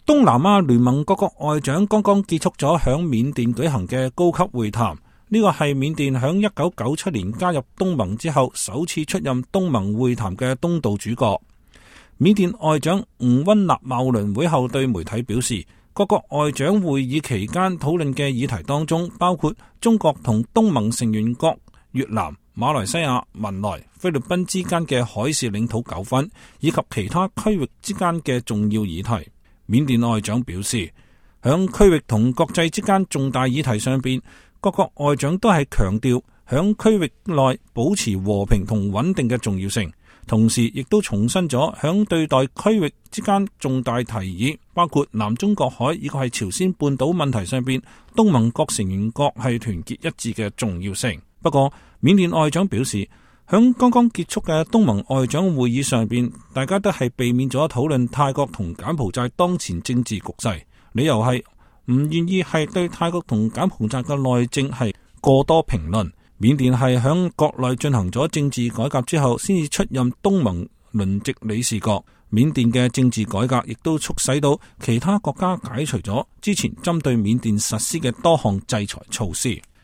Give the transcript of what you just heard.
東南亞聯盟各國外長剛剛結束咗響緬甸舉行嘅高級會談，呢個係緬甸響1997年加入東盟之後首次出任東盟會談嘅東道主國。緬甸外長吳溫納茂輪會後對媒體表示，各國外長會議期間討論嘅議題當中包括中國同東盟成員國越南、馬來西亞、文萊、菲律賓之間嘅海事領土糾紛，以及其他區域之間嘅重要議題。緬甸外長表示，響區域同國際之間重大議題上邊，各國外長都係強調響區域內保持和平同穩定嘅重要性，同時亦都重申咗響對待區域之間重大提議，包括南中國海以及係朝鮮半島問題上邊，東盟各成員國係團結一致嘅重要性。不過，緬甸外長表示，響剛剛結束嘅東盟外長會議上邊，大家都係避免咗討論泰國同柬埔寨當前政治局勢，理由係唔願意係對泰國同柬埔寨嘅內政係過多評論。緬甸係響國內進行咗政治改革之後，先至出任東盟輪值理事國。緬甸嘅政治改革亦都促使到其他國家解除咗之前針對緬甸實施嘅多項制裁措施。